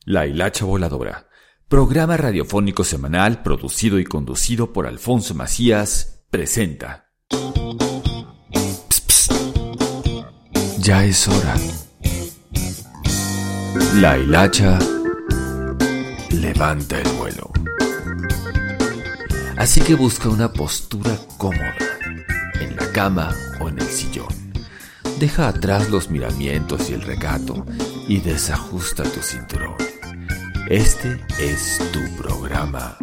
La Hilacha Voladora, programa radiofónico semanal producido y conducido por Alfonso Macías, presenta. Psst, psst. Ya es hora. La Hilacha levanta el vuelo. Así que busca una postura cómoda, en la cama o en el sillón. Deja atrás los miramientos y el recato y desajusta tu cinturón. Este es tu programa.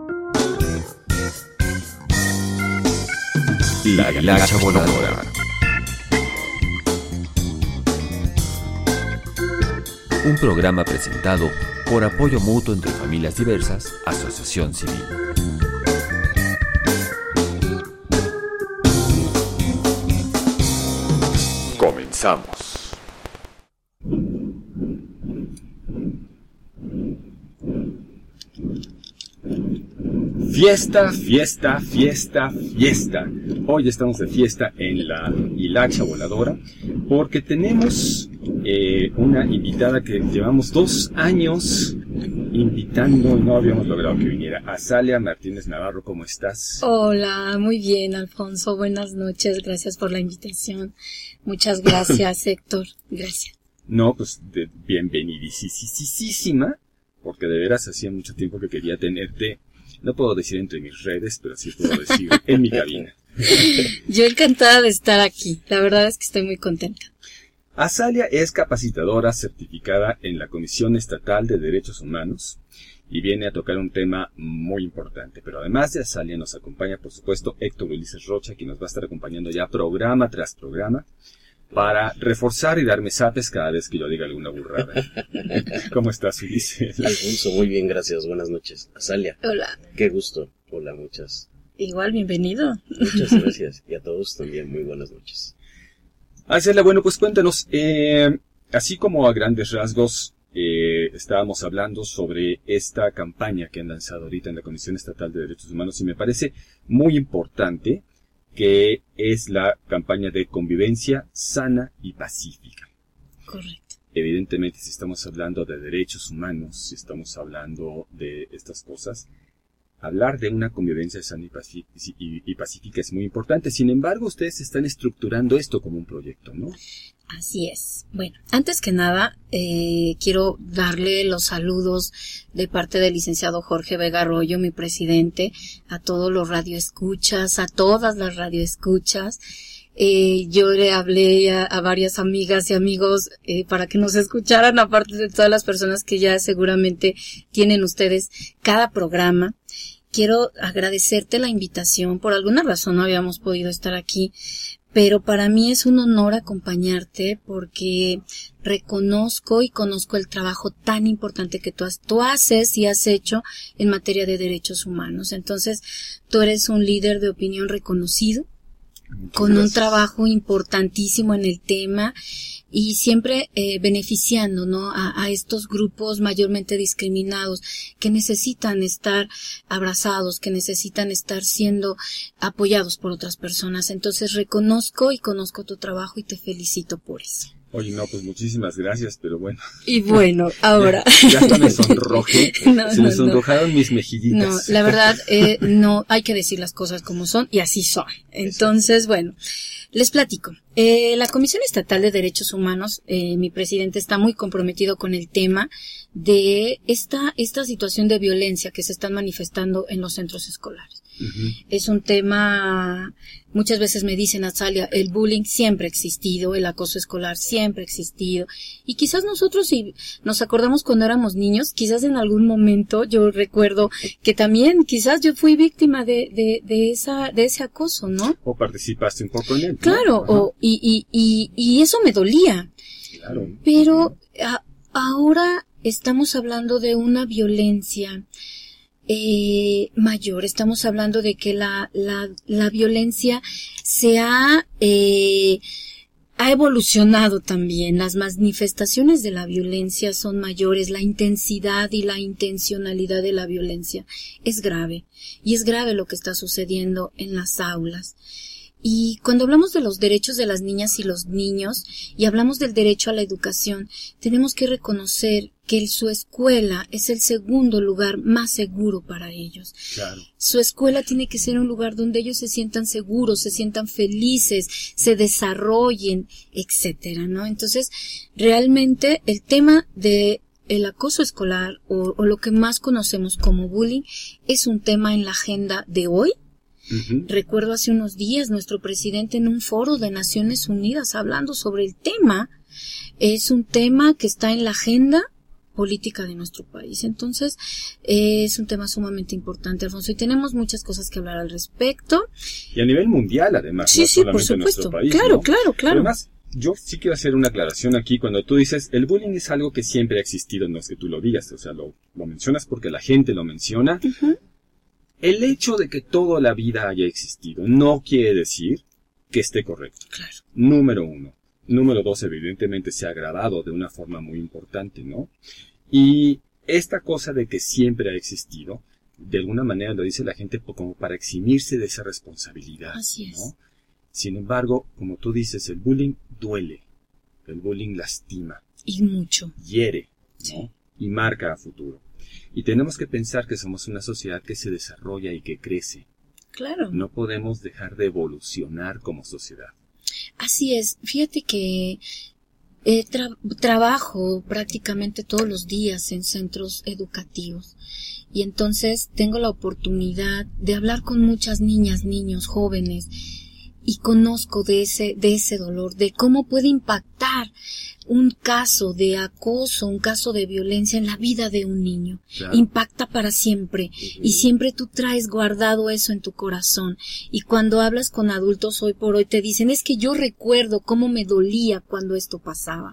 La Hilacha Voladora. Un programa presentado por Apoyo Mutuo entre Familias Diversas, Asociación Civil. Comenzamos. Fiesta, fiesta, fiesta, fiesta. Hoy estamos de fiesta en la Hilacha Voladora porque tenemos una invitada que llevamos 2 años invitando y no habíamos logrado que viniera. Azalea Martínez Navarro, ¿cómo estás? Hola, muy bien, Alfonso. Buenas noches, gracias por la invitación. Muchas gracias, Héctor. Gracias. No, pues bienvenidísima, porque de veras hacía mucho tiempo que quería tenerte. No puedo decir entre mis redes, pero sí puedo decir en mi cabina. Yo encantada de estar aquí. La verdad es que estoy muy contenta. Azalea es capacitadora certificada en la Comisión Estatal de Derechos Humanos y viene a tocar un tema muy importante. Pero además de Azalea nos acompaña, por supuesto, Héctor Ulises Rocha, quien nos va a estar acompañando ya programa tras programa para reforzar y darme zapes cada vez que yo diga alguna burrada. ¿Cómo estás, Ulises? Alfonso, muy bien, gracias. Buenas noches. Azalea. Hola. Qué gusto. Hola, muchas. Igual, bienvenido. Muchas gracias. Y a todos también, muy buenas noches. Azalea, bueno, pues cuéntanos, así como a grandes rasgos, estábamos hablando sobre esta campaña que han lanzado ahorita en la Comisión Estatal de Derechos Humanos y me parece muy importante que es la campaña de convivencia sana y pacífica. Correcto. Evidentemente, si estamos hablando de derechos humanos, si estamos hablando de estas cosas, hablar de una convivencia sana y pacífica es muy importante. Sin embargo, ustedes están estructurando esto como un proyecto, ¿no? Así es. Bueno, antes que nada, quiero darle los saludos de parte del licenciado Jorge Vega Arroyo, mi presidente, a todos los radioescuchas, a todas las radioescuchas. Yo le hablé a varias amigas y amigos para que nos escucharan, aparte de todas las personas que ya seguramente tienen ustedes cada programa. Quiero agradecerte la invitación. Por alguna razón no habíamos podido estar aquí, pero para mí es un honor acompañarte porque reconozco y conozco el trabajo tan importante que tú haces y has hecho en materia de derechos humanos. Entonces, tú eres un líder de opinión reconocido, con un trabajo importantísimo en el tema y siempre beneficiando, ¿no?, a estos grupos mayormente discriminados que necesitan estar abrazados, que necesitan estar siendo apoyados por otras personas. Entonces reconozco y conozco tu trabajo y te felicito por eso. Oye, no, pues muchísimas gracias, pero bueno. Y bueno, ahora. Ya hasta me sonrojé. Se me sonrojaron mis mejillitas. No, la verdad, no, hay que decir las cosas como son y así son. Entonces, bueno, les platico. La Comisión Estatal de Derechos Humanos, mi presidente está muy comprometido con el tema de esta situación de violencia que se están manifestando en los centros escolares. Uh-huh. Es un tema, muchas veces me dicen, Azalea, el bullying siempre ha existido, el acoso escolar siempre ha existido, y quizás nosotros, si nos acordamos cuando éramos niños, quizás en algún momento yo recuerdo que también quizás yo fui víctima de ese acoso, ¿no? O participaste un poco en él, ¿no? Claro, y eso me dolía. Claro. Pero ahora estamos hablando de una violencia mayor. Estamos hablando de que la violencia se ha evolucionado también. Las manifestaciones de la violencia son mayores. La intensidad y la intencionalidad de la violencia es grave. Y es grave lo que está sucediendo en las aulas. Y cuando hablamos de los derechos de las niñas y los niños y hablamos del derecho a la educación, tenemos que reconocer que su escuela es el segundo lugar más seguro para ellos. Claro. Su escuela tiene que ser un lugar donde ellos se sientan seguros, se sientan felices, se desarrollen, etcétera, ¿no? Entonces, realmente el tema de el acoso escolar o lo que más conocemos como bullying es un tema en la agenda de hoy. Ujú. Recuerdo hace unos días nuestro presidente en un foro de Naciones Unidas hablando sobre el tema. Es un tema que está en la agenda política de nuestro país. Entonces, es un tema sumamente importante, Alfonso, y tenemos muchas cosas que hablar al respecto. Y a nivel mundial, además, Sí, no sí, por solamente en nuestro supuesto. país, Claro, ¿no? claro, claro. Además, yo sí quiero hacer una aclaración aquí. Cuando tú dices, el bullying es algo que siempre ha existido, no es que tú lo digas, o sea, lo mencionas porque la gente lo menciona. Ujú. El hecho de que toda la vida haya existido no quiere decir que esté correcto. Claro. Número uno. Número dos, evidentemente se ha agravado de una forma muy importante, ¿no? Y esta cosa de que siempre ha existido, de alguna manera lo dice la gente como para eximirse de esa responsabilidad, Así es. ¿no? Sin embargo, como tú dices, el bullying duele, el bullying lastima, Y mucho. hiere, ¿no? Sí. Y marca a futuro. Y tenemos que pensar que somos una sociedad que se desarrolla y que crece. Claro. No podemos dejar de evolucionar como sociedad. Así es. Fíjate que trabajo prácticamente todos los días en centros educativos y entonces tengo la oportunidad de hablar con muchas niñas, niños, jóvenes y conozco de ese dolor, de cómo puede impactar un caso de acoso, un caso de violencia en la vida de un niño. Claro. Impacta para siempre y siempre tú traes guardado eso en tu corazón. Y cuando hablas con adultos hoy por hoy te dicen, es que yo recuerdo cómo me dolía cuando esto pasaba.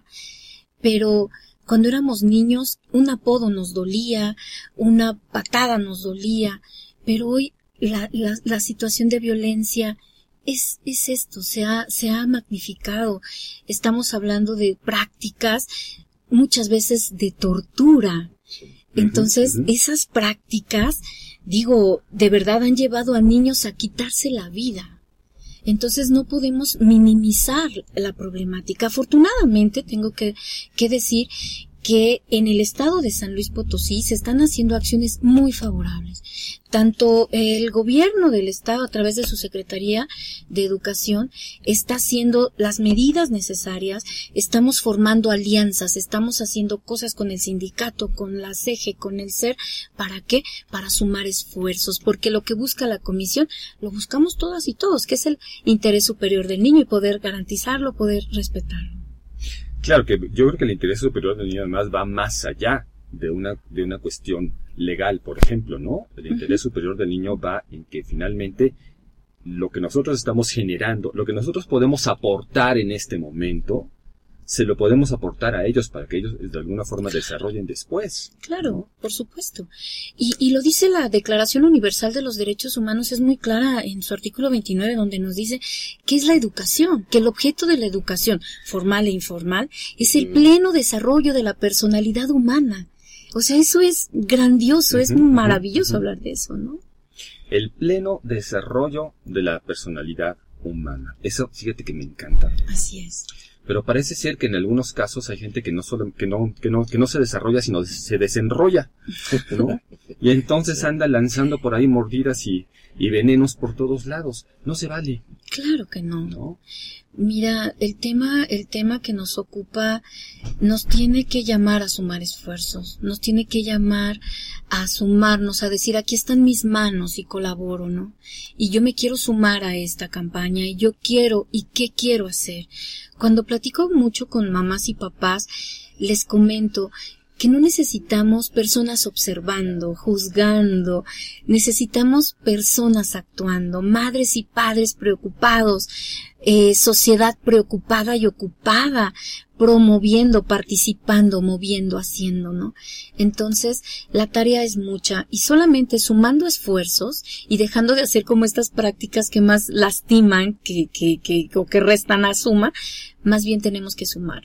Pero cuando éramos niños, un apodo nos dolía, una patada nos dolía, pero hoy la situación de violencia es esto, se ha magnificado. Estamos hablando de prácticas, muchas veces de tortura. Entonces, esas prácticas, digo, de verdad han llevado a niños a quitarse la vida. Entonces no podemos minimizar la problemática. Afortunadamente, tengo que decir que en el estado de San Luis Potosí se están haciendo acciones muy favorables. Tanto el gobierno del estado, a través de su Secretaría de Educación, está haciendo las medidas necesarias, estamos formando alianzas, estamos haciendo cosas con el sindicato, con la CEGE, con el SER, ¿para qué? Para sumar esfuerzos, porque lo que busca la comisión, lo buscamos todas y todos, que es el interés superior del niño y poder garantizarlo, poder respetarlo. Claro que yo creo que el interés superior del niño además va más allá de una cuestión legal, por ejemplo, ¿no? El interés superior del niño va en que finalmente lo que nosotros estamos generando, lo que nosotros podemos aportar en este momento, se lo podemos aportar a ellos para que ellos de alguna forma desarrollen después. Claro, ¿no? por supuesto. Y lo dice la Declaración Universal de los Derechos Humanos, es muy clara en su artículo 29, donde nos dice que es la educación, que el objeto de la educación, formal e informal, es el pleno desarrollo de la personalidad humana. O sea, eso es grandioso, es maravilloso hablar de eso, ¿no? El pleno desarrollo de la personalidad humana. Eso, fíjate que me encanta. Así es. Pero parece ser que en algunos casos hay gente que no se desarrolla, sino se desenrolla, ¿no? Y entonces anda lanzando por ahí mordidas y venenos por todos lados. No se vale. Claro que no. ¿No? Mira, el tema que nos ocupa nos tiene que llamar a sumar esfuerzos, nos tiene que llamar a sumarnos, a decir, aquí están mis manos y colaboro, ¿no? Y yo me quiero sumar a esta campaña y yo quiero, ¿y qué quiero hacer? Cuando platico mucho con mamás y papás, les comento que no necesitamos personas observando, juzgando, necesitamos personas actuando, madres y padres preocupados, sociedad preocupada y ocupada, promoviendo, participando, moviendo, haciendo, ¿no? Entonces, la tarea es mucha y solamente sumando esfuerzos y dejando de hacer como estas prácticas que más lastiman, o que restan a suma, más bien tenemos que sumar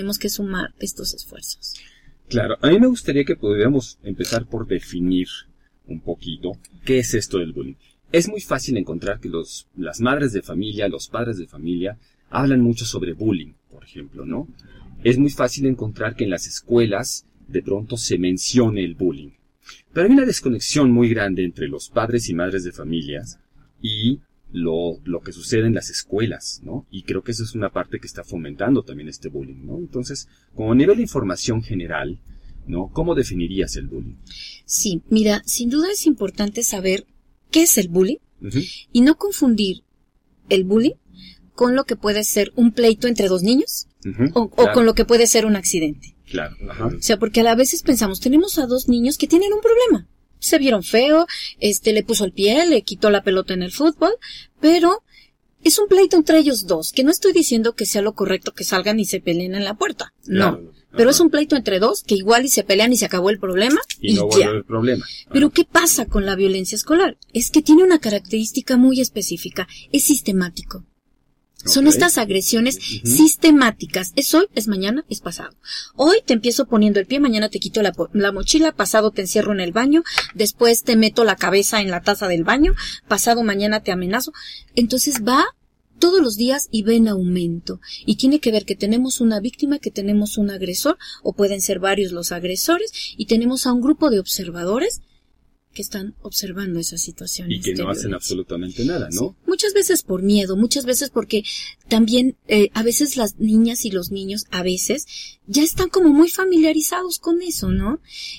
estos esfuerzos. Claro, a mí me gustaría que pudiéramos empezar por definir un poquito qué es esto del bullying. es muy fácil encontrar que las madres de familia, los padres de familia, hablan mucho sobre bullying, por ejemplo, ¿no? Es muy fácil encontrar que en las escuelas de pronto se mencione el bullying. Pero hay una desconexión muy grande entre los padres y madres de familias y lo que sucede en las escuelas, ¿no? Y creo que eso es una parte que está fomentando también este bullying, ¿no? Entonces, como nivel de información general, ¿no? ¿Cómo definirías el bullying? Sí, mira, sin duda es importante saber qué es el bullying Uh-huh. y no confundir el bullying con lo que puede ser un pleito entre dos niños Uh-huh. o Claro, con lo que puede ser un accidente. claro. Ajá. O sea, porque a veces pensamos, tenemos a dos niños que tienen un problema. Se vieron feo, le puso el pie, le quitó la pelota en el fútbol, pero es un pleito entre ellos dos, que no estoy diciendo que sea lo correcto que salgan y se peleen en la puerta. No. Claro. Pero Ajá. es un pleito entre dos que igual y se pelean y se acabó el problema Y no ya. vuelve el problema. Pero ¿qué pasa con la violencia escolar? Es que tiene una característica muy específica. Es sistemático. Son Ok. estas agresiones Ujú. sistemáticas. Es hoy, es mañana, es pasado. Hoy te empiezo poniendo el pie, mañana te quito la mochila, pasado te encierro en el baño, después te meto la cabeza en la taza del baño, pasado mañana te amenazo. Entonces va todos los días y va en aumento. Y tiene que ver que tenemos una víctima, que tenemos un agresor, o pueden ser varios los agresores, y tenemos a un grupo de observadores que están observando esa situación. Y que no hacen absolutamente nada, ¿no? Sí, muchas veces por miedo, muchas veces porque también a veces las niñas y los niños a veces ya están como muy familiarizados con eso, ¿no?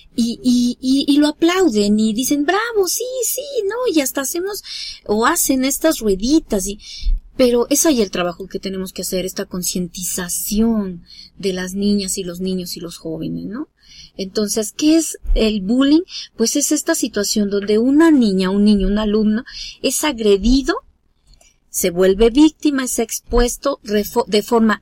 Y lo aplauden y dicen, bravo, sí, ¿no? Y hasta hacemos o hacen estas rueditas pero es ahí el trabajo que tenemos que hacer, esta concientización de las niñas y los niños y los jóvenes, ¿no? Entonces, ¿qué es el bullying? Pues es esta situación donde una niña, un niño, un alumno es agredido, se vuelve víctima, es expuesto de forma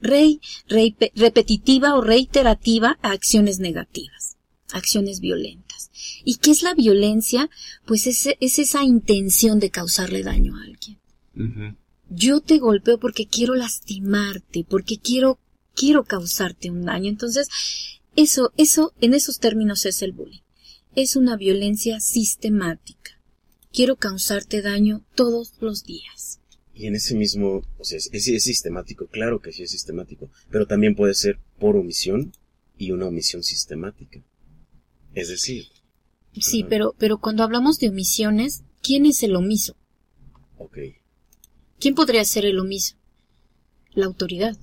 repetitiva o reiterativa a acciones negativas, acciones violentas. ¿Y qué es la violencia? Pues es esa intención de causarle daño a alguien. Uh-huh. Yo te golpeo porque quiero lastimarte, porque quiero causarte un daño. Entonces, eso, en esos términos es el bullying. Es una violencia sistemática. Quiero causarte daño todos los días. Y en ese mismo, o sea, es sistemático, claro que sí es sistemático, pero también puede ser por omisión y una omisión sistemática. Es decir... Sí, pero cuando hablamos de omisiones, ¿quién es el omiso? Ok. ¿Quién podría ser el omiso? La autoridad.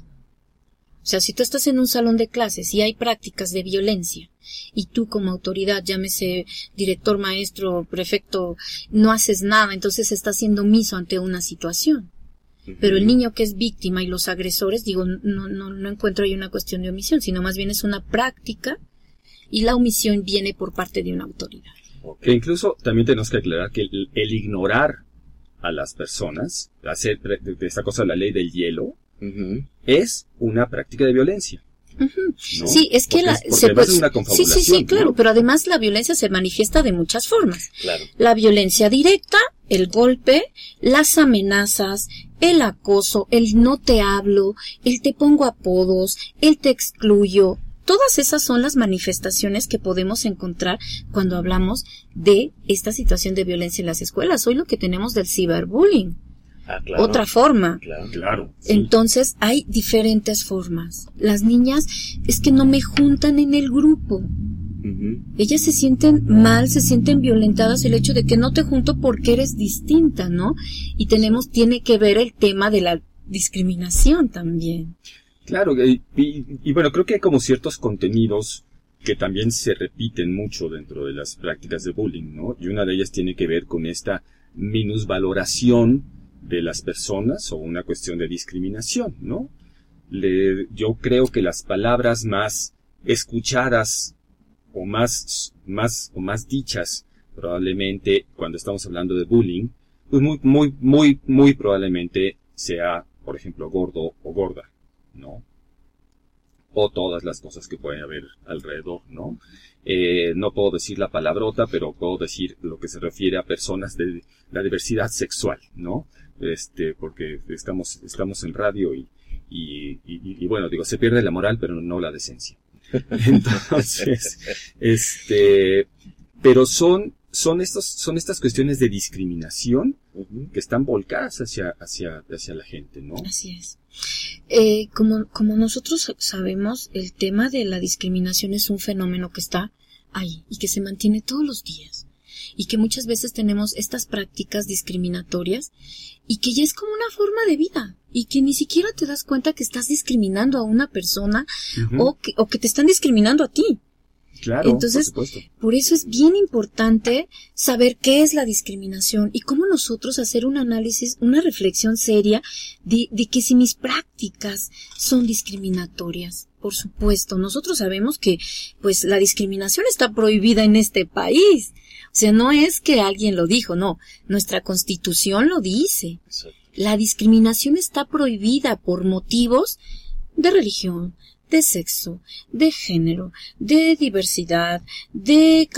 O sea, si tú estás en un salón de clases y hay prácticas de violencia y tú como autoridad, llámese director, maestro, prefecto, no haces nada, entonces estás siendo omiso ante una situación. Pero el niño que es víctima y los agresores, digo, no encuentro ahí una cuestión de omisión, sino más bien es una práctica y la omisión viene por parte de una autoridad. Que incluso también tenemos que aclarar que el ignorar a las personas, hacer de esta cosa la ley del hielo, Uh-huh. es una práctica de violencia. Uh-huh. ¿No? Sí, es que porque además es una confabulación, sí, claro, ¿no? pero además la violencia se manifiesta de muchas formas. Claro. La violencia directa, el golpe, las amenazas, el acoso, el no te hablo, el te pongo apodos, el te excluyo. Todas esas son las manifestaciones que podemos encontrar cuando hablamos de esta situación de violencia en las escuelas. Hoy lo que tenemos del ciberbullying. Ah, claro. Otra forma. Claro. Sí. Entonces hay diferentes formas. Las niñas es que no me juntan en el grupo. Uh-huh. Ellas se sienten mal, se sienten violentadas el hecho de que no te junto porque eres distinta, ¿no? Y tiene que ver el tema de la discriminación también. Claro, y bueno, creo que hay como ciertos contenidos que también se repiten mucho dentro de las prácticas de bullying, ¿no? Y una de ellas tiene que ver con esta minusvaloración de las personas o una cuestión de discriminación, ¿no? Yo creo que las palabras más escuchadas o más dichas probablemente cuando estamos hablando de bullying, pues muy probablemente sea, por ejemplo, gordo o gorda, ¿no? O todas las cosas que pueden haber alrededor, ¿no? No puedo decir la palabrota, pero puedo decir lo que se refiere a personas de la diversidad sexual, ¿no? Porque estamos en radio y bueno, digo, se pierde la moral, pero no la decencia. Entonces, pero son son estas cuestiones de discriminación que están volcadas hacia la gente, ¿no? Así es. Como nosotros sabemos, el tema de la discriminación es un fenómeno que está ahí y que se mantiene todos los días. Y que muchas veces tenemos estas prácticas discriminatorias y que ya es como una forma de vida y que ni siquiera te das cuenta que estás discriminando a una persona o que te están discriminando a ti. Claro, entonces, por supuesto. Por eso es bien importante saber qué es la discriminación y cómo nosotros hacer un análisis, una reflexión seria de que si mis prácticas son discriminatorias. Por supuesto, nosotros sabemos que pues la discriminación está prohibida en este país. O sea, no es que alguien lo dijo, no. Nuestra Constitución lo dice. Exacto. La discriminación está prohibida por motivos de religión, de sexo, de género, de diversidad, de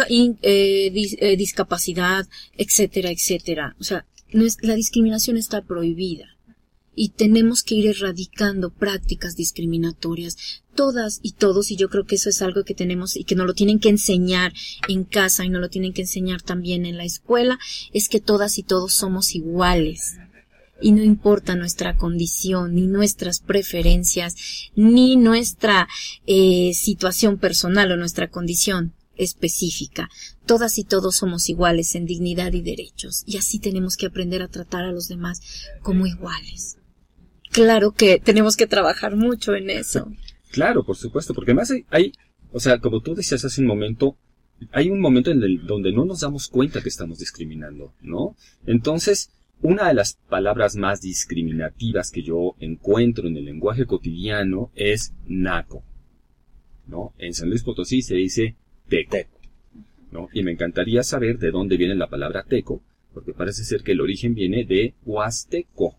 discapacidad, etcétera, etcétera. O sea, la discriminación está prohibida. Y tenemos que ir erradicando prácticas discriminatorias, todas y todos, y yo creo que eso es algo que tenemos y que nos lo tienen que enseñar en casa y nos lo tienen que enseñar también en la escuela, es que todas y todos somos iguales. Y no importa nuestra condición, ni nuestras preferencias, ni nuestra situación personal o nuestra condición específica. Todas y todos somos iguales en dignidad y derechos. Y así tenemos que aprender a tratar a los demás como iguales. Claro que tenemos que trabajar mucho en eso. Claro, por supuesto, porque además hay, o sea, como tú decías hace un momento, hay un momento donde no nos damos cuenta que estamos discriminando, ¿no? Entonces, una de las palabras más discriminativas que yo encuentro en el lenguaje cotidiano es naco, ¿no? En San Luis Potosí se dice teco, ¿no? Y me encantaría saber de dónde viene la palabra teco, porque parece ser que el origen viene de huasteco,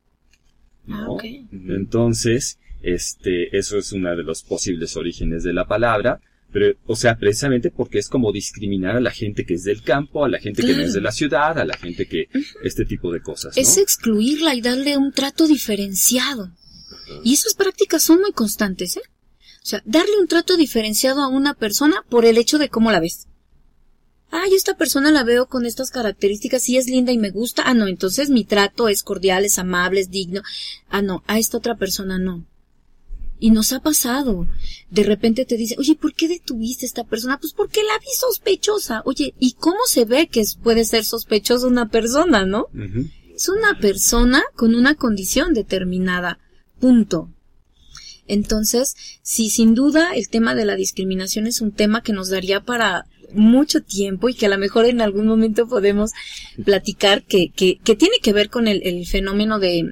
¿no? Okay. Entonces, eso es uno de los posibles orígenes de la palabra, pero, o sea, precisamente porque es como discriminar a la gente que es del campo, a la gente que no es de la ciudad, a la gente que, este tipo de cosas, ¿no? Es excluirla y darle un trato diferenciado. Y esas prácticas son muy constantes, ¿eh? O sea, darle un trato diferenciado a una persona por el hecho de cómo la ves. Ah, yo esta persona la veo con estas características y es linda y me gusta. Ah, no, entonces mi trato es cordial, es amable, es digno. Ah, no, a esta otra persona no. Y nos ha pasado. De repente te dice, oye, ¿por qué detuviste a esta persona? Pues porque la vi sospechosa. Oye, ¿y cómo se ve que puede ser sospechosa una persona, no? Uh-huh. Es una persona con una condición determinada. Punto. Entonces, sí, sin duda, el tema de la discriminación es un tema que nos daría para mucho tiempo y que a lo mejor en algún momento podemos platicar que tiene que ver con el fenómeno de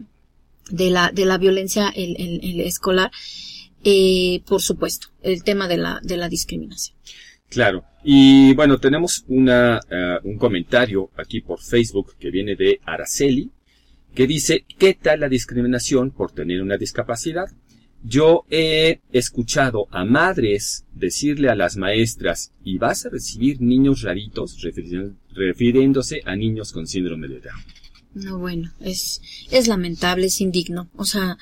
la violencia el escolar, por supuesto, el tema de la discriminación. Claro. Y bueno, tenemos un comentario aquí por Facebook que viene de Araceli, que dice, ¿qué tal la discriminación por tener una discapacidad? Yo he escuchado a madres decirle a las maestras, y vas a recibir niños raritos, refiriéndose a niños con síndrome de Down. No, bueno, es lamentable, es indigno. O sea,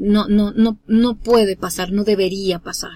no puede pasar, no debería pasar.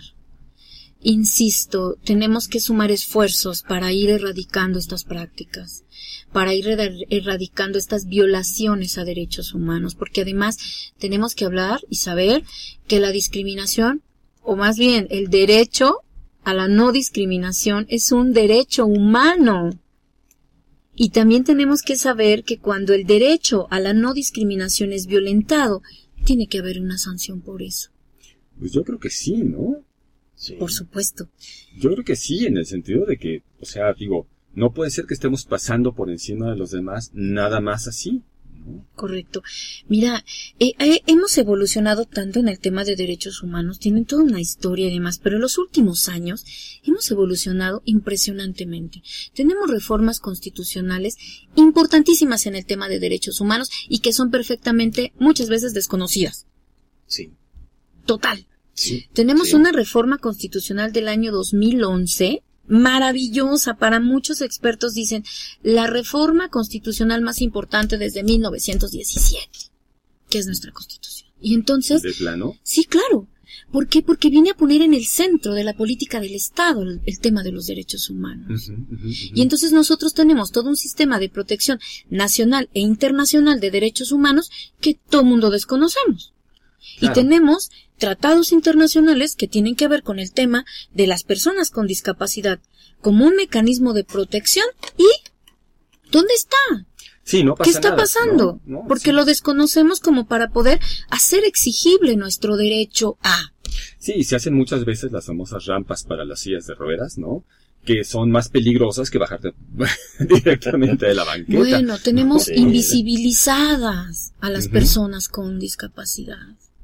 Insisto, tenemos que sumar esfuerzos para ir erradicando estas prácticas, para ir erradicando estas violaciones a derechos humanos, porque además tenemos que hablar y saber que la discriminación, o más bien el derecho a la no discriminación, es un derecho humano. Y también tenemos que saber que cuando el derecho a la no discriminación es violentado, tiene que haber una sanción por eso. Pues yo creo que sí, ¿no? Sí. Por supuesto. Yo creo que sí, en el sentido de que, o sea, digo, no puede ser que estemos pasando por encima de los demás nada más así, ¿no? Correcto. Mira, hemos evolucionado tanto en el tema de derechos humanos, tienen toda una historia y demás, pero en los últimos años hemos evolucionado impresionantemente. Tenemos reformas constitucionales importantísimas en el tema de derechos humanos y que son perfectamente, muchas veces, desconocidas. Sí. Total. Sí. Tenemos Sí. una reforma constitucional del año 2011, maravillosa. Para muchos expertos dicen la reforma constitucional más importante desde 1917, que es nuestra Constitución. Y entonces, ¿De plano? sí, claro. ¿Por qué? Porque viene a poner en el centro de la política del Estado el tema de los derechos humanos. Y entonces nosotros tenemos todo un sistema de protección nacional e internacional de derechos humanos que todo mundo desconocemos. Claro. Y tenemos tratados internacionales que tienen que ver con el tema de las personas con discapacidad como un mecanismo de protección. ¿Y dónde está? Sí, no pasa ¿Qué está nada, pasando? ¿no? Porque sí. lo desconocemos como para poder hacer exigible nuestro derecho a. Sí, se hacen muchas veces las famosas rampas para las sillas de ruedas, ¿no? Que son más peligrosas que bajarte directamente de la banqueta. Bueno, tenemos Sí. invisibilizadas a las personas con discapacidad.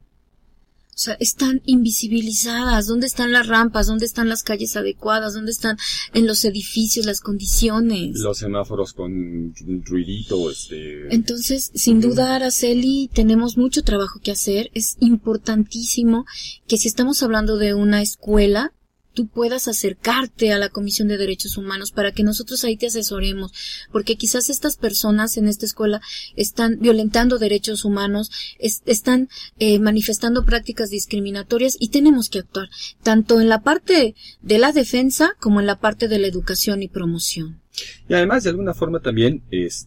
O sea, están invisibilizadas. ¿Dónde están las rampas? ¿Dónde están las calles adecuadas? ¿Dónde están en los edificios las condiciones? Los semáforos con ruidito, Entonces, sin duda, Araceli, tenemos mucho trabajo que hacer. Es importantísimo que si estamos hablando de una escuela, tú puedas acercarte a la Comisión de Derechos Humanos para que nosotros ahí te asesoremos, porque quizás estas personas en esta escuela están violentando derechos humanos, están manifestando prácticas discriminatorias y tenemos que actuar, tanto en la parte de la defensa como en la parte de la educación y promoción. Y además, de alguna forma también,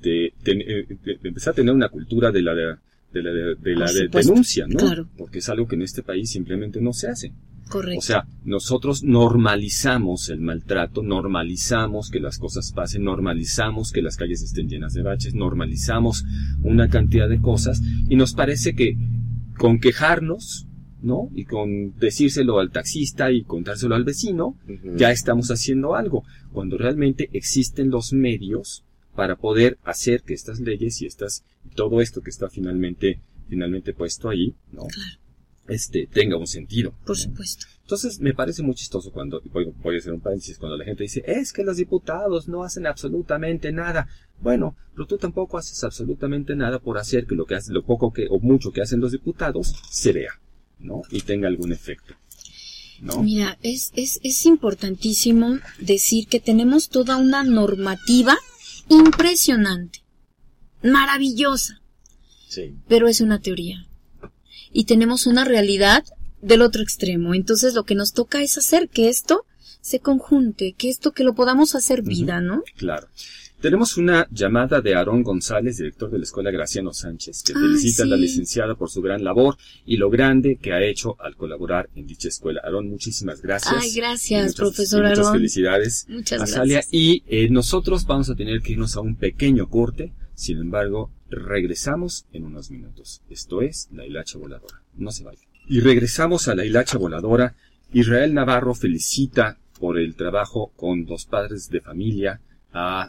empezar a tener una cultura de la denuncia, ¿no? Claro. Porque es algo que en este país simplemente no se hace. Correcto. O sea, nosotros normalizamos el maltrato, normalizamos que las cosas pasen, normalizamos que las calles estén llenas de baches, normalizamos una cantidad de cosas y nos parece que con quejarnos, ¿no? Y con decírselo al taxista y contárselo al vecino, ya estamos haciendo algo, cuando realmente existen los medios para poder hacer que estas leyes y todo esto que está finalmente puesto ahí, ¿no? Claro. Tenga un sentido. Por ¿no? supuesto. Entonces me parece muy chistoso cuando, voy a hacer un paréntesis, cuando la gente dice, es que los diputados no hacen absolutamente nada. Bueno, pero tú tampoco haces absolutamente nada por hacer que lo poco que o mucho que hacen los diputados se vea, ¿no? Y tenga algún efecto, ¿no? Mira, es importantísimo decir que tenemos toda una normativa impresionante, maravillosa, Sí. pero es una teoría. Y tenemos una realidad del otro extremo. Entonces lo que nos toca es hacer que esto se conjunte, que lo podamos hacer vida, ¿no? Claro. Tenemos una llamada de Aarón González, director de la Escuela Graciano Sánchez, que felicita a la sí. licenciada por su gran labor y lo grande que ha hecho al colaborar en dicha escuela. Aarón, muchísimas gracias. Ay, gracias, Muchas profesor Aarón. Muchas felicidades. Muchas Azalia. gracias. Y nosotros vamos a tener que irnos a un pequeño corte. Sin embargo, regresamos en unos minutos. Esto es La Hilacha Voladora. No se vayan. Y regresamos a La Hilacha Voladora. Israel Navarro felicita por el trabajo con los padres de familia a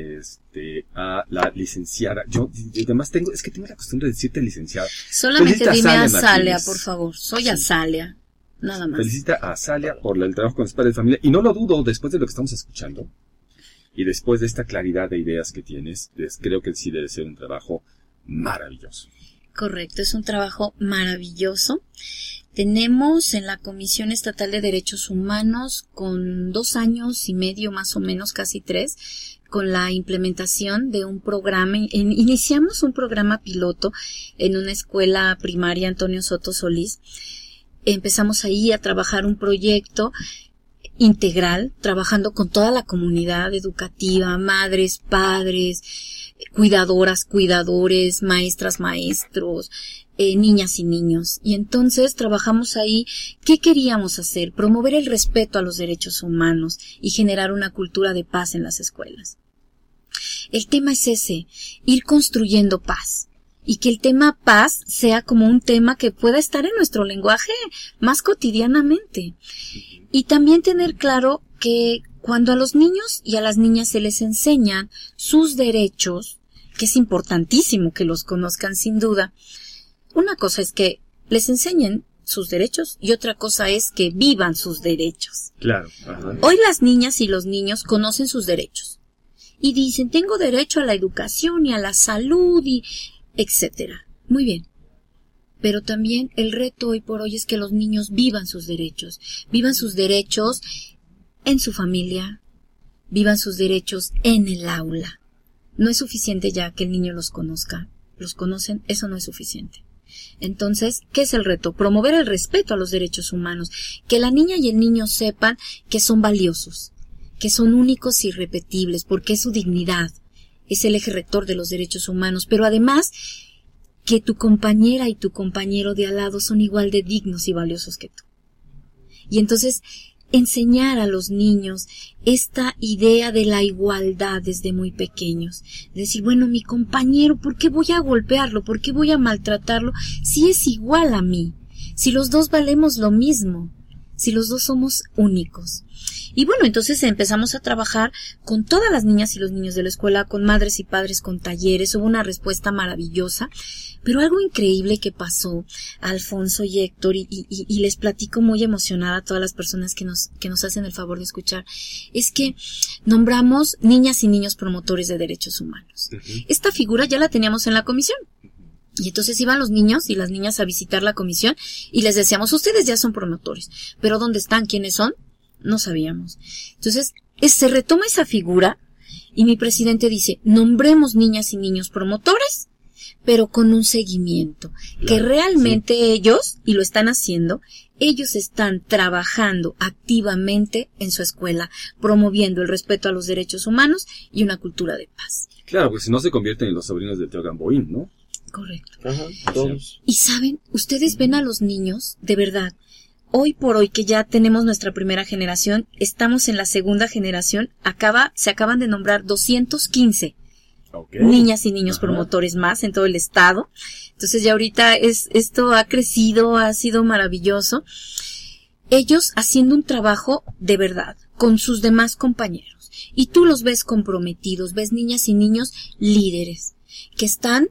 la licenciada. Yo además tengo la costumbre de decirte licenciada. Solamente Felicita a dime a Azalia Azalia, Martínez. por favor. Soy Azalia. Nada más. Felicita a Azalia por el trabajo con los padres de familia. Y no lo dudo, después de lo que estamos escuchando, y después de esta claridad de ideas que tienes, creo que sí debe ser un trabajo maravilloso. Correcto, es un trabajo maravilloso. Tenemos en la Comisión Estatal de Derechos Humanos, con 2 años y medio más o menos, casi 3, con la implementación de un programa. Iniciamos un programa piloto en una escuela primaria Antonio Soto Solís. Empezamos ahí a trabajar un proyecto integral, trabajando con toda la comunidad educativa, madres, padres, cuidadoras, cuidadores, maestras, maestros, niñas y niños. Y entonces trabajamos ahí. ¿Qué queríamos hacer? Promover el respeto a los derechos humanos y generar una cultura de paz en las escuelas. El tema es ese, ir construyendo paz. Y que el tema paz sea como un tema que pueda estar en nuestro lenguaje más cotidianamente. Y también tener claro que cuando a los niños y a las niñas se les enseñan sus derechos, que es importantísimo que los conozcan sin duda, una cosa es que les enseñen sus derechos y otra cosa es que vivan sus derechos. Claro. Ajá. Hoy las niñas y los niños conocen sus derechos y dicen, tengo derecho a la educación y a la salud y etcétera. Muy bien. Pero también el reto hoy por hoy es que los niños vivan sus derechos en su familia, vivan sus derechos en el aula. No es suficiente ya que el niño los conozca, los conocen, eso no es suficiente. Entonces, ¿qué es el reto? Promover el respeto a los derechos humanos, que la niña y el niño sepan que son valiosos, que son únicos y irrepetibles, porque es su dignidad, es el eje rector de los derechos humanos, pero además que tu compañera y tu compañero de al lado son igual de dignos y valiosos que tú. Y entonces, enseñar a los niños esta idea de la igualdad desde muy pequeños. Decir, bueno, mi compañero, ¿por qué voy a golpearlo? ¿Por qué voy a maltratarlo? Si es igual a mí, si los dos valemos lo mismo, si los dos somos únicos. Y bueno, entonces empezamos a trabajar con todas las niñas y los niños de la escuela, con madres y padres, con talleres. Hubo una respuesta maravillosa, pero algo increíble que pasó, Alfonso y Héctor, y les platico muy emocionada a todas las personas que nos hacen el favor de escuchar, es que nombramos niñas y niños promotores de derechos humanos. Esta figura ya la teníamos en la comisión. Y entonces iban los niños y las niñas a visitar la comisión y les decíamos, ustedes ya son promotores, pero ¿dónde están? ¿Quiénes son? No sabíamos. Entonces, se retoma esa figura y mi presidente dice, nombremos niñas y niños promotores, pero con un seguimiento, claro, que realmente ellos, y lo están haciendo, ellos están trabajando activamente en su escuela, promoviendo el respeto a los derechos humanos y una cultura de paz. Claro, porque si no se convierten en los sobrinos de Teo Gamboín, ¿no? Correcto. Ajá, todos. Y saben, ustedes ven a los niños, de verdad, hoy por hoy que ya tenemos nuestra primera generación, estamos en la segunda generación, se acaban de nombrar 215 niñas y niños promotores más en todo el estado. Entonces ya ahorita esto ha crecido, ha sido maravilloso. Ellos haciendo un trabajo de verdad con sus demás compañeros. Y tú los ves comprometidos, ves niñas y niños líderes que están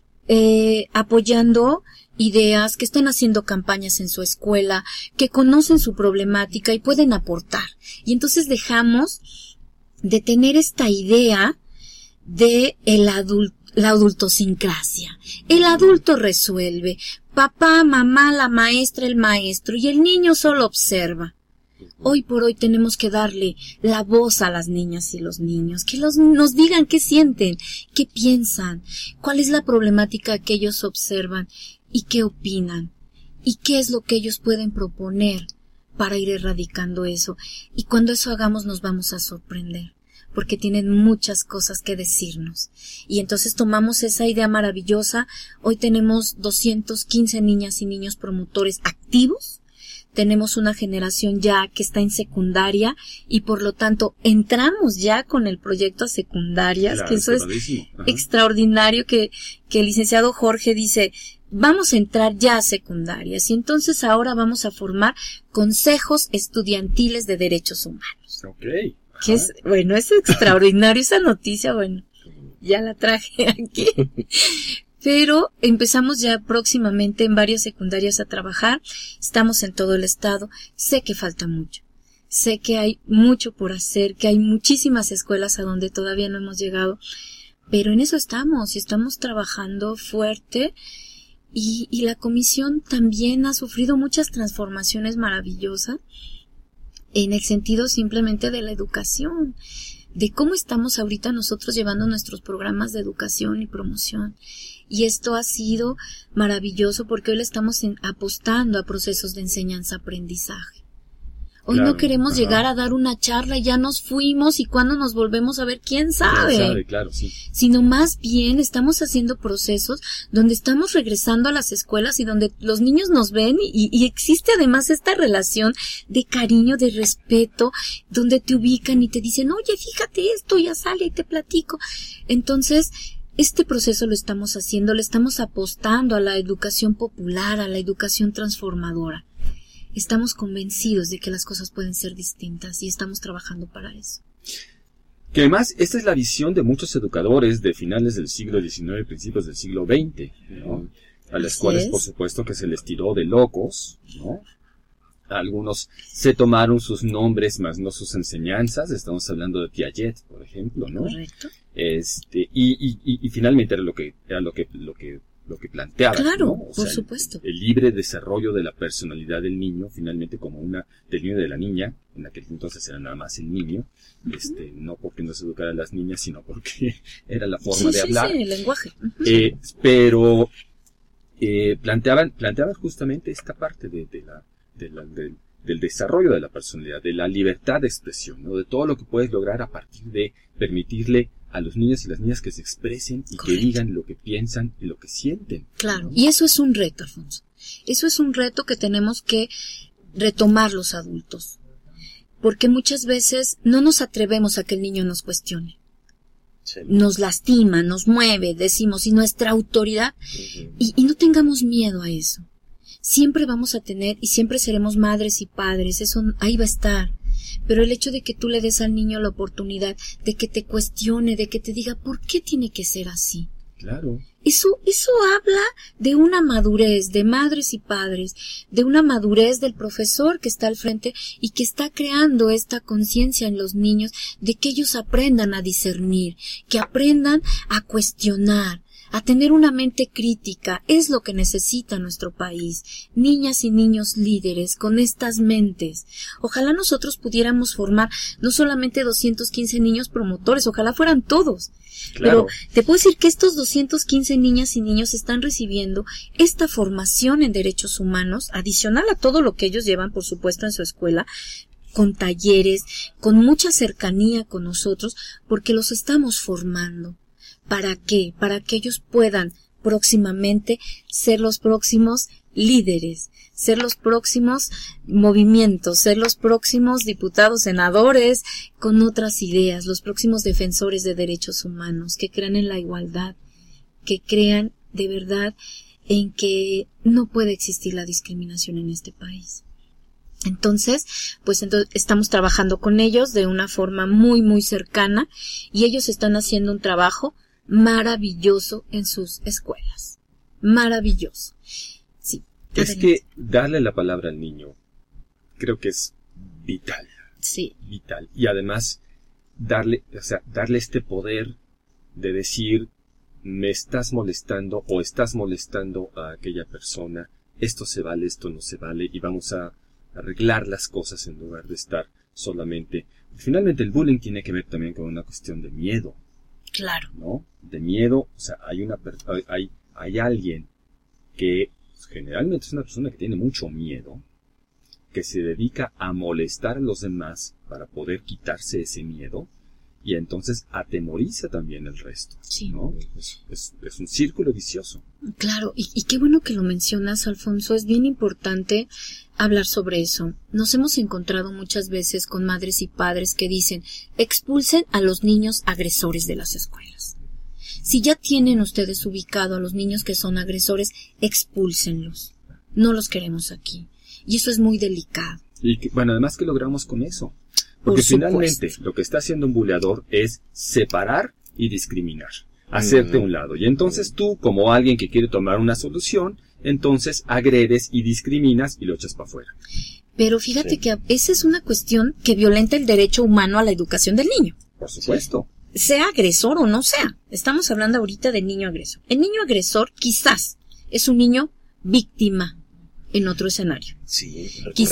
apoyando ideas, que están haciendo campañas en su escuela, que conocen su problemática y pueden aportar. Y entonces dejamos de tener esta idea de la adultosincrasia. El adulto resuelve, papá, mamá, la maestra, el maestro, y el niño solo observa. Hoy por hoy tenemos que darle la voz a las niñas y los niños, que nos digan qué sienten, qué piensan, cuál es la problemática que ellos observan y qué opinan, y qué es lo que ellos pueden proponer para ir erradicando eso. Y cuando eso hagamos nos vamos a sorprender, porque tienen muchas cosas que decirnos. Y entonces tomamos esa idea maravillosa. Hoy tenemos 215 niñas y niños promotores activos. Tenemos una generación ya que está en secundaria y por lo tanto entramos ya con el proyecto a secundarias, claro, que eso es extraordinario, que el licenciado Jorge dice, vamos a entrar ya a secundarias y entonces ahora vamos a formar consejos estudiantiles de derechos humanos. Okay. Que es, bueno, es extraordinario esa noticia, bueno, ya la traje aquí. Pero empezamos ya próximamente en varias secundarias a trabajar, estamos en todo el estado, sé que falta mucho, sé que hay mucho por hacer, que hay muchísimas escuelas a donde todavía no hemos llegado, pero en eso estamos y estamos trabajando fuerte y la comisión también ha sufrido muchas transformaciones maravillosas en el sentido simplemente de la educación, de cómo estamos ahorita nosotros llevando nuestros programas de educación y promoción. Y esto ha sido maravilloso porque hoy le estamos apostando a procesos de enseñanza-aprendizaje. Hoy claro, no queremos llegar a dar una charla y ya nos fuimos y cuando nos volvemos a ver, ¿quién sabe? Claro, sí. Sino más bien estamos haciendo procesos donde estamos regresando a las escuelas y donde los niños nos ven y existe además esta relación de cariño, de respeto, donde te ubican y te dicen, oye, fíjate esto, ya sale y te platico. Entonces, este proceso lo estamos haciendo, le estamos apostando a la educación popular, a la educación transformadora. Estamos convencidos de que las cosas pueden ser distintas y estamos trabajando para eso. Que además, esta es la visión de muchos educadores de finales del siglo XIX y principios del siglo XX, ¿no? A las cuales, por supuesto, que se les tiró de locos, ¿no? Algunos se tomaron sus nombres, más no sus enseñanzas. Estamos hablando de Piaget, por ejemplo, ¿no? Correcto. Y finalmente era lo que planteaba, claro, ¿no? O por sea, supuesto. El libre desarrollo de la personalidad del niño, finalmente como del niño y de la niña, en aquel entonces era nada más el niño, no porque no se educara a las niñas, sino porque era la forma de hablar. Sí, el lenguaje. Pero planteaban justamente esta parte del desarrollo de la personalidad, de la libertad de expresión, ¿no? De todo lo que puedes lograr a partir de permitirle a los niños y las niñas que se expresen y Correcto. que digan lo que piensan y lo que sienten. Claro, y eso es un reto, Alfonso. Eso es un reto que tenemos que retomar los adultos. Porque muchas veces no nos atrevemos a que el niño nos cuestione. Sí. Nos lastima, nos mueve, decimos, y nuestra autoridad, y no tengamos miedo a eso. Siempre vamos a tener, y siempre seremos madres y padres, eso ahí va a estar. Pero el hecho de que tú le des al niño la oportunidad de que te cuestione, de que te diga, ¿por qué tiene que ser así? Claro. Eso habla de una madurez de madres y padres, de una madurez del profesor que está al frente y que está creando esta conciencia en los niños de que ellos aprendan a discernir, que aprendan a cuestionar, a tener una mente crítica. Es lo que necesita nuestro país. Niñas y niños líderes con estas mentes. Ojalá nosotros pudiéramos formar no solamente 215 niños promotores, ojalá fueran todos. Claro. Pero te puedo decir que estos 215 niñas y niños están recibiendo esta formación en derechos humanos, adicional a todo lo que ellos llevan, por supuesto, en su escuela, con talleres, con mucha cercanía con nosotros, porque los estamos formando. ¿Para qué? Para que ellos puedan próximamente ser los próximos líderes, ser los próximos movimientos, ser los próximos diputados, senadores, con otras ideas, los próximos defensores de derechos humanos, que crean en la igualdad, que crean de verdad en que no puede existir la discriminación en este país. Entonces, estamos trabajando con ellos de una forma muy, muy cercana y ellos están haciendo un trabajo maravilloso en sus escuelas. Maravilloso. Sí. Es que darle la palabra al niño creo que es vital. Sí. Vital. Y además darle este poder de decir, me estás molestando o estás molestando a aquella persona, esto se vale, esto no se vale, y vamos a arreglar las cosas en lugar de estar solamente. Finalmente el bullying tiene que ver también con una cuestión de miedo. Claro. ¿No? De miedo, o sea, hay alguien que generalmente es una persona que tiene mucho miedo, que se dedica a molestar a los demás para poder quitarse ese miedo, y entonces atemoriza también el resto. Sí. ¿No? Es un círculo vicioso. Claro, y qué bueno que lo mencionas, Alfonso, es bien importante hablar sobre eso. Nos hemos encontrado muchas veces con madres y padres que dicen, expulsen a los niños agresores de las escuelas. Si ya tienen ustedes ubicado a los niños que son agresores, expúlsenlos. No los queremos aquí. Y eso es muy delicado. Y bueno, además, ¿qué logramos con eso? Porque finalmente lo que está haciendo un buleador es separar y discriminar, hacerte a un lado. Y entonces tú, como alguien que quiere tomar una solución, entonces agredes y discriminas y lo echas para afuera. Pero fíjate que esa es una cuestión que violenta el derecho humano a la educación del niño. Por supuesto. Sea agresor o no sea. Estamos hablando ahorita del niño agresor. El niño agresor quizás es un niño víctima en otro escenario. Sí,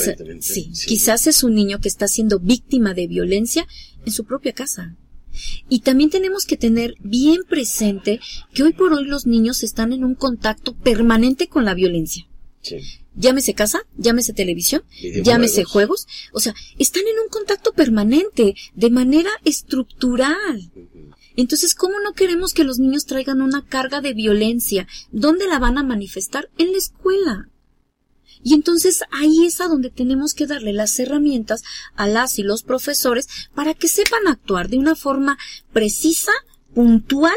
quizás es un niño que está siendo víctima de violencia en su propia casa. Y también tenemos que tener bien presente que hoy por hoy los niños están en un contacto permanente con la violencia. Sí. Llámese casa, llámese televisión, llámese juegos. O sea, están en un contacto permanente, de manera estructural. Entonces, ¿cómo no queremos que los niños traigan una carga de violencia? ¿Dónde la van a manifestar? En la escuela. Y entonces ahí es a donde tenemos que darle las herramientas a las y los profesores para que sepan actuar de una forma precisa, puntual,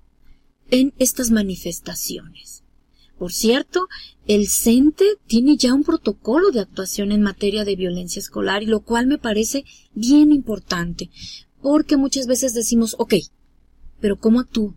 en estas manifestaciones. Por cierto, el CENTE tiene ya un protocolo de actuación en materia de violencia escolar, y lo cual me parece bien importante, porque muchas veces decimos, ok, pero ¿cómo actúo?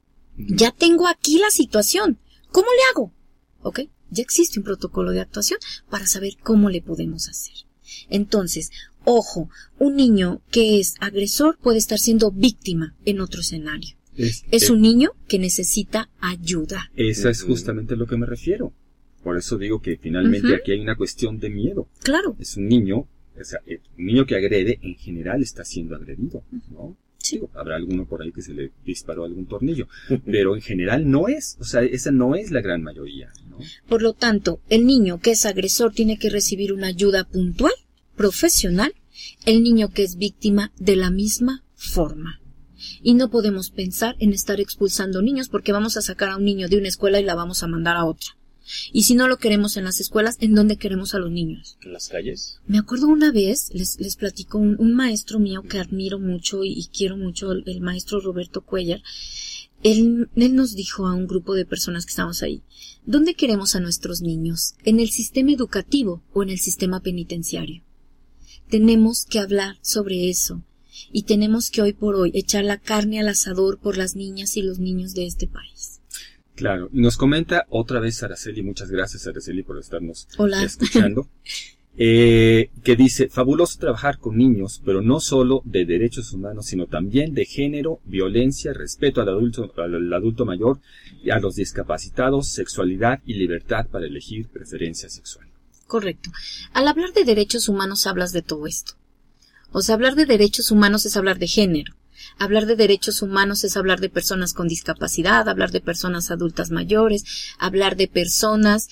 Ya tengo aquí la situación, ¿cómo le hago? Ok, ya existe un protocolo de actuación para saber cómo le podemos hacer. Entonces, ojo, un niño que es agresor puede estar siendo víctima en otro escenario. Es un niño que necesita ayuda. Esa es justamente a lo que me refiero. Por eso digo que finalmente aquí hay una cuestión de miedo. Claro. Es un niño, o sea, un niño que agrede en general está siendo agredido, ¿no? Sí. Digo, habrá alguno por ahí que se le disparó algún tornillo, pero en general no es, o sea, esa no es la gran mayoría. Por lo tanto, el niño que es agresor tiene que recibir una ayuda puntual, profesional, el niño que es víctima de la misma forma. Y no podemos pensar en estar expulsando niños porque vamos a sacar a un niño de una escuela y la vamos a mandar a otra. Y si no lo queremos en las escuelas, ¿en dónde queremos a los niños? ¿En las calles? Me acuerdo una vez, les platico, un maestro mío que admiro mucho y quiero mucho, el maestro Roberto Cuellar. Él nos dijo a un grupo de personas que estábamos ahí, ¿dónde queremos a nuestros niños? ¿En el sistema educativo o en el sistema penitenciario? Tenemos que hablar sobre eso y tenemos que hoy por hoy echar la carne al asador por las niñas y los niños de este país. Claro, y nos comenta otra vez Araceli, muchas gracias Araceli por estarnos Hola. escuchando, que dice, fabuloso trabajar con niños, pero no solo de derechos humanos, sino también de género, violencia, respeto al adulto mayor, y a los discapacitados, sexualidad y libertad para elegir preferencia sexual. Correcto. Al hablar de derechos humanos hablas de todo esto. O sea, hablar de derechos humanos es hablar de género. Hablar de derechos humanos es hablar de personas con discapacidad, hablar de personas adultas mayores, hablar de personas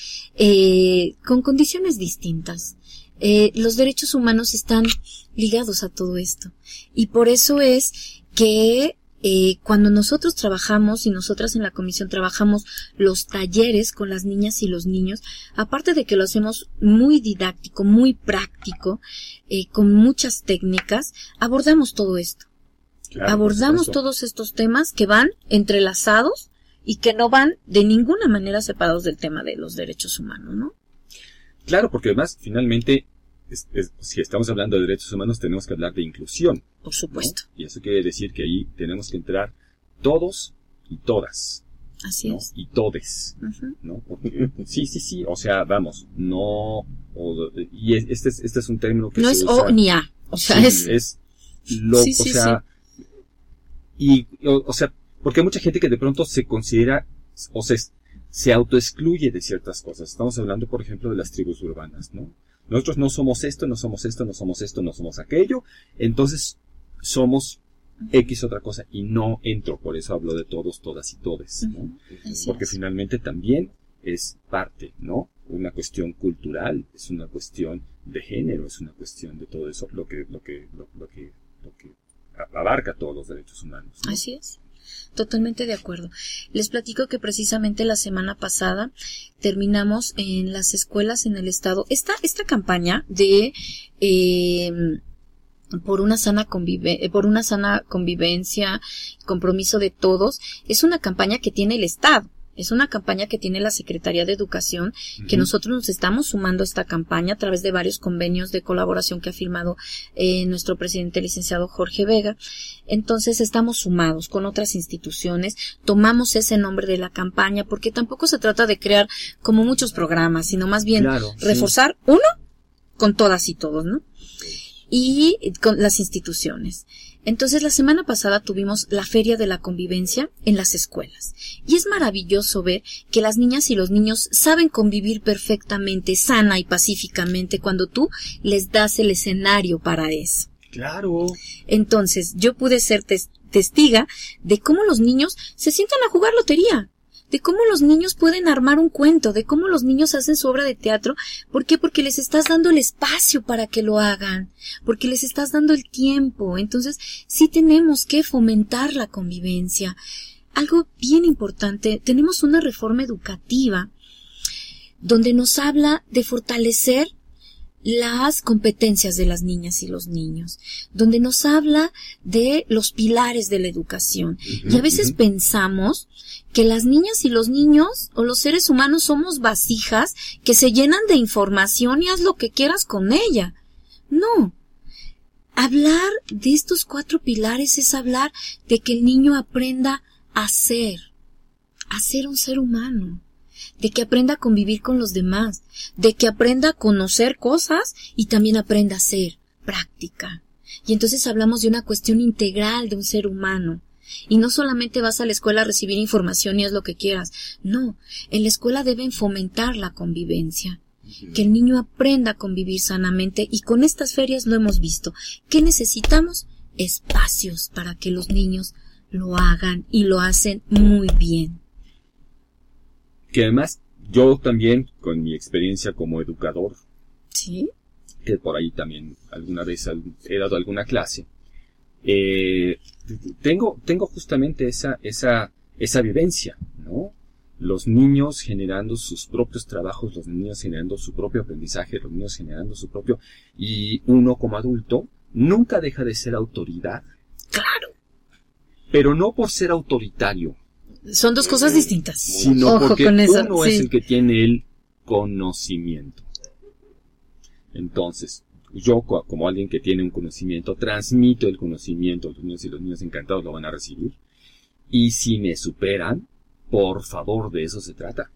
con condiciones distintas. Los derechos humanos están ligados a todo esto. Y por eso es que cuando nosotros trabajamos y nosotras en la comisión trabajamos los talleres con las niñas y los niños, aparte de que lo hacemos muy didáctico, muy práctico, con muchas técnicas, abordamos todo esto. Claro, abordamos todos estos temas que van entrelazados y que no van de ninguna manera separados del tema de los derechos humanos, ¿no? Claro, porque además, finalmente, si estamos hablando de derechos humanos, tenemos que hablar de inclusión. Por supuesto. ¿No? Y eso quiere decir que ahí tenemos que entrar todos y todas. Así ¿no? es. Y todes, Uh-huh. ¿no? Porque, sí, o sea, vamos, no, y este es un término que no se es usa. O ni A, o sea, Sí, es lo, Sí, o sí, sea, o sea, porque hay mucha gente que de pronto se considera, o sea, se autoexcluye de ciertas cosas. Estamos hablando, por ejemplo, de las tribus urbanas, ¿no? Nosotros no somos esto, no somos esto, no somos esto, no somos aquello, entonces somos X otra cosa y no entro, por eso hablo de todos, todas y todes, ¿no? Así Porque es. finalmente también es parte, ¿no? Una cuestión cultural, es una cuestión de género, es una cuestión de todo eso, lo que abarca todos los derechos humanos, ¿no? Así es. Totalmente de acuerdo. Les platico que precisamente la semana pasada terminamos en las escuelas en el estado esta campaña de por una sana convivencia, compromiso de todos. Es una campaña que tiene el Estado. Es una campaña que tiene la Secretaría de Educación, que nosotros nos estamos sumando a esta campaña a través de varios convenios de colaboración que ha firmado nuestro presidente licenciado Jorge Vega. Entonces estamos sumados con otras instituciones, tomamos ese nombre de la campaña porque tampoco se trata de crear como muchos programas, sino más bien Claro, reforzar uno con todas y todos, ¿no? Y con las instituciones. Entonces la semana pasada tuvimos la Feria de la Convivencia en las escuelas y es maravilloso ver que las niñas y los niños saben convivir perfectamente, sana y pacíficamente cuando tú les das el escenario para eso. Claro. Entonces yo pude ser testiga de cómo los niños se sientan a jugar lotería, de cómo los niños pueden armar un cuento, de cómo los niños hacen su obra de teatro. ¿Por qué? Porque les estás dando el espacio para que lo hagan, porque les estás dando el tiempo. Entonces, sí tenemos que fomentar la convivencia. Algo bien importante, tenemos una reforma educativa donde nos habla de fortalecer las competencias de las niñas y los niños, donde nos habla de los pilares de la educación. Y a veces pensamos que las niñas y los niños o los seres humanos somos vasijas que se llenan de información y haz lo que quieras con ella. No. Hablar de estos 4 pilares es hablar de que el niño aprenda a ser un ser humano, de que aprenda a convivir con los demás, de que aprenda a conocer cosas y también aprenda a ser práctica. Y entonces hablamos de una cuestión integral de un ser humano. Y no solamente vas a la escuela a recibir información y haz lo que quieras. No, en la escuela deben fomentar la convivencia. Que el niño aprenda a convivir sanamente y con estas ferias lo hemos visto. ¿Qué necesitamos? Espacios para que los niños lo hagan y lo hacen muy bien. Que además Yo también, con mi experiencia como educador, Sí. que por ahí también alguna vez he dado alguna clase, tengo justamente esa vivencia, ¿no? Los niños generando sus propios trabajos, los niños generando su propio aprendizaje, los niños generando su propio... Y uno como adulto nunca deja de ser autoridad. Claro. Pero no por ser autoritario, Son dos cosas distintas. sino Ojo porque con eso, uno sí. es el que tiene el conocimiento. Entonces, yo como alguien que tiene un conocimiento, transmito el conocimiento a los niños y los niños encantados lo van a recibir. Y si me superan, por favor, de eso se trata.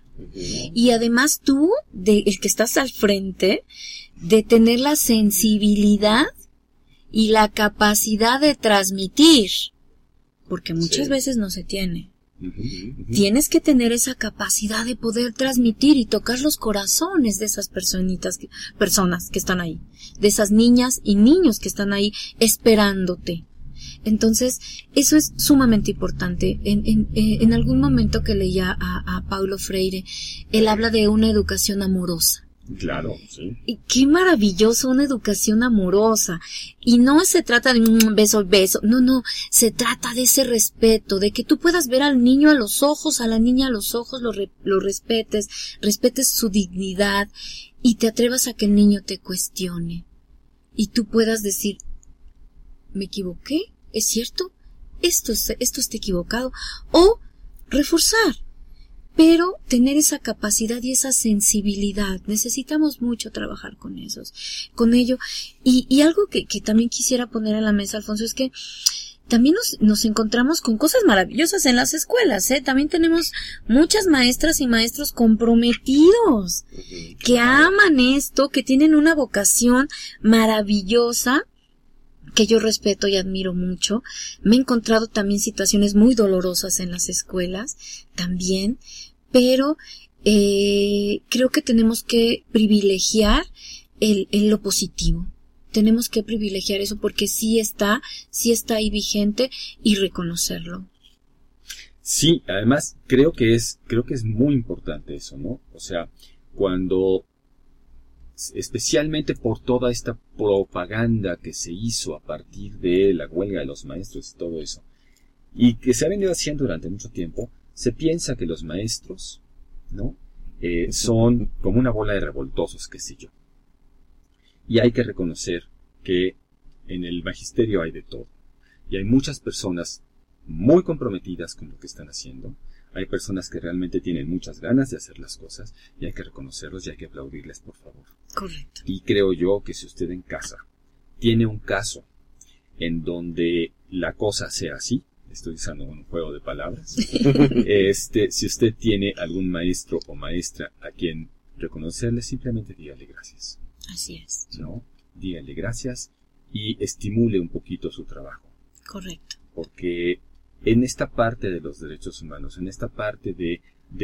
Y además tú, el que estás al frente, de tener la sensibilidad y la capacidad de transmitir, porque muchas veces no se tiene. Tienes que tener esa capacidad de poder transmitir y tocar los corazones de esas personas que están ahí, de esas niñas y niños que están ahí esperándote. Entonces, eso es sumamente importante. En algún momento que leía a Paulo Freire, él habla de una educación amorosa. Claro, sí. Y qué maravilloso, una educación amorosa. Y no se trata de un beso, no, se trata de ese respeto, de que tú puedas ver al niño a los ojos, a la niña a los ojos, lo respetes su dignidad y te atrevas a que el niño te cuestione. Y tú puedas decir, ¿me equivoqué? ¿Es cierto? Esto está equivocado. O reforzar. Pero tener esa capacidad y esa sensibilidad, necesitamos mucho trabajar con ello. Y algo que también quisiera poner en la mesa, Alfonso, es que también nos encontramos con cosas maravillosas en las escuelas, ¿eh? También tenemos muchas maestras y maestros comprometidos, que aman esto, que tienen una vocación maravillosa, que yo respeto y admiro mucho. Me he encontrado también situaciones muy dolorosas en las escuelas, también, pero creo que tenemos que privilegiar lo positivo. Tenemos que privilegiar eso porque sí está ahí vigente y reconocerlo. Sí, además creo que es muy importante eso, ¿no? O sea, cuando, especialmente por toda esta propaganda que se hizo a partir de la huelga de los maestros y todo eso, y que se ha venido haciendo durante mucho tiempo, se piensa que los maestros, ¿no? Son como una bola de revoltosos, qué sé yo. Y hay que reconocer que en el magisterio hay de todo. Y hay muchas personas muy comprometidas con lo que están haciendo. Hay personas que realmente tienen muchas ganas de hacer las cosas y hay que reconocerlos y hay que aplaudirles, por favor. Correcto. Y creo yo que si usted en casa tiene un caso en donde la cosa sea así, estoy usando un juego de palabras, si usted tiene algún maestro o maestra a quien reconocerle, simplemente dígale gracias. Así es. ¿No? Dígale gracias y estimule un poquito su trabajo. Correcto. Porque en esta parte de los derechos humanos, en esta parte de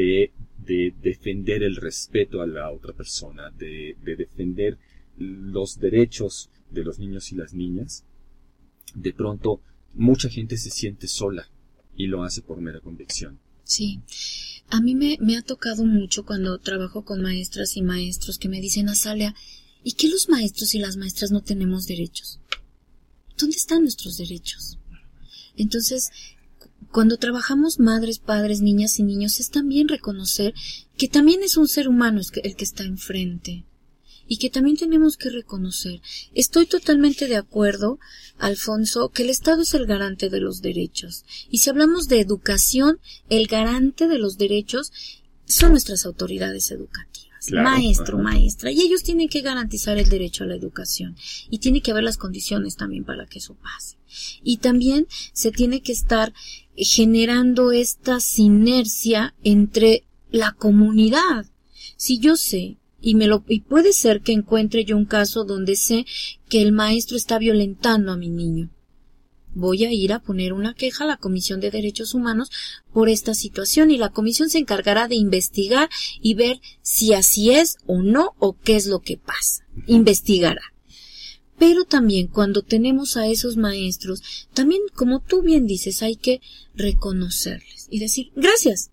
defender el respeto a la otra persona, de defender los derechos de los niños y las niñas, de pronto mucha gente se siente sola y lo hace por mera convicción. Sí. A mí me ha tocado mucho cuando trabajo con maestras y maestros que me dicen, Azalia, ¿y qué los maestros y las maestras no tenemos derechos? ¿Dónde están nuestros derechos? Entonces, cuando trabajamos madres, padres, niñas y niños, es también reconocer que también es un ser humano el que está enfrente y que también tenemos que reconocer. Estoy totalmente de acuerdo, Alfonso, que el Estado es el garante de los derechos. Y si hablamos de educación, el garante de los derechos son nuestras autoridades educativas. Claro, maestro, maestra, y ellos tienen que garantizar el derecho a la educación y tiene que haber las condiciones también para que eso pase. Y también se tiene que estar generando esta sinergia entre la comunidad. Si yo sé, y puede ser que encuentre yo un caso donde sé que el maestro está violentando a mi niño, voy a ir a poner una queja a la Comisión de Derechos Humanos por esta situación y la comisión se encargará de investigar y ver si así es o no o qué es lo que pasa. Investigará. Pero también cuando tenemos a esos maestros, también como tú bien dices, hay que reconocerles y decir gracias.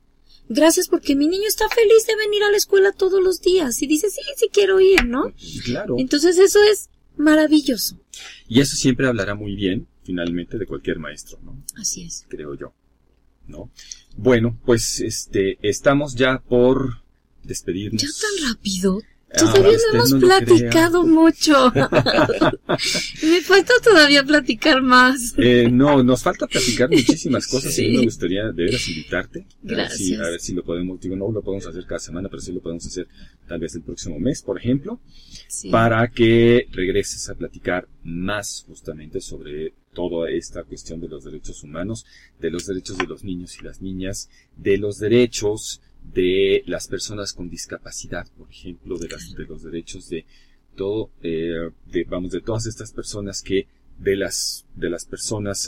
Gracias porque mi niño está feliz de venir a la escuela todos los días y dice, sí quiero ir, ¿no? Claro. Entonces eso es maravilloso. Y eso siempre hablará muy bien, finalmente, de cualquier maestro, ¿no? Así es. Creo yo, ¿no? Bueno, pues estamos ya por despedirnos. ¿Ya tan rápido? Todavía no hemos lo platicado mucho. Me falta todavía platicar más. No, nos falta platicar muchísimas cosas. Sí. Y me gustaría de veras invitarte. Gracias. A ver si lo podemos, digo, no lo podemos hacer cada semana, pero sí lo podemos hacer tal vez el próximo mes, por ejemplo, Sí. para que regreses a platicar más justamente sobre toda esta cuestión de los derechos humanos, de los derechos de los niños y las niñas, de los derechos de las personas con discapacidad, por ejemplo, de los derechos de todo, de todas estas personas de las personas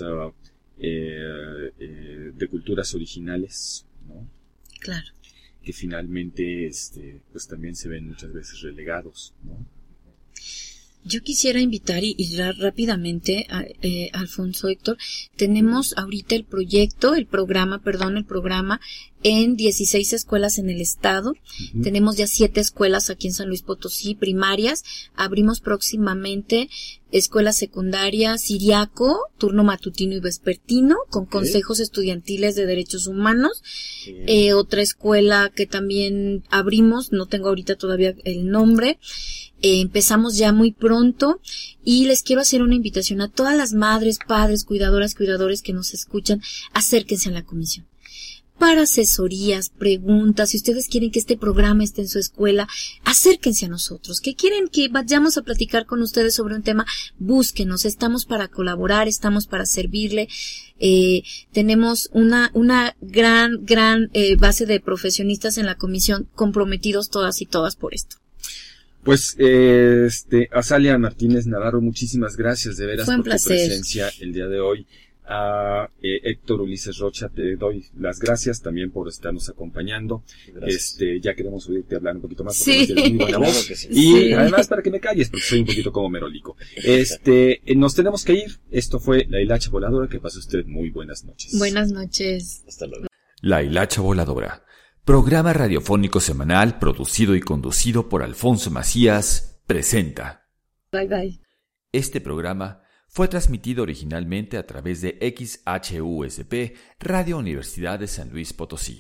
de culturas originales, ¿no? Claro. Que finalmente, pues también se ven muchas veces relegados, ¿no? Yo quisiera invitar y rápidamente, Alfonso, Héctor, tenemos ahorita el programa en 16 escuelas en el estado. Ujú. Tenemos ya 7 escuelas aquí en San Luis Potosí, primarias. Abrimos próximamente escuela secundaria Siriaco, turno matutino y vespertino, con consejos estudiantiles de derechos humanos. Otra escuela que también abrimos, no tengo ahorita todavía el nombre. Empezamos ya muy pronto y les quiero hacer una invitación a todas las madres, padres, cuidadores que nos escuchan, acérquense a la comisión. Para asesorías, preguntas, si ustedes quieren que este programa esté en su escuela, acérquense a nosotros. Que quieren que vayamos a platicar con ustedes sobre un tema, búsquenos, estamos para colaborar, estamos para servirle. Tenemos una gran base de profesionistas en la comisión, comprometidos todas y todas por esto. Pues, Azalia Martínez Navarro, muchísimas gracias de veras Fue un por tu placer. presencia el día de hoy. A Héctor Ulises Rocha te doy las gracias también por estarnos acompañando. Gracias. Ya queremos oírte hablar un poquito más porque Sí. tienes muy buena voz. Claro que sí. Y Sí. además para que me calles porque soy un poquito como merolico. Nos tenemos que ir. Esto fue La Hilacha Voladora. Que pase usted muy buenas noches. Buenas noches. Hasta luego. La Hilacha Voladora, programa radiofónico semanal producido y conducido por Alfonso Macías, presenta. Bye bye. Este programa fue transmitido originalmente a través de XHUSP, Radio Universidad de San Luis Potosí.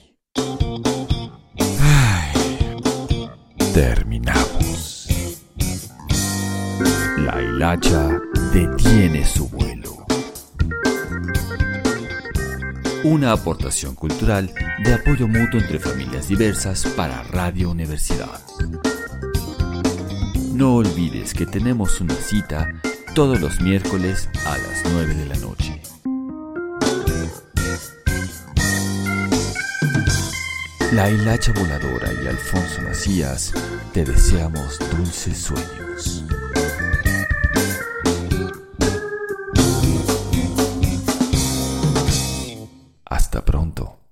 Terminamos. La hilacha detiene su vuelo. Una aportación cultural de apoyo mutuo entre familias diversas para Radio Universidad. No olvides que tenemos una cita todos los miércoles a las 9 de la noche. La Hilacha Voladora y Alfonso Macías te deseamos dulces sueños. Hasta pronto.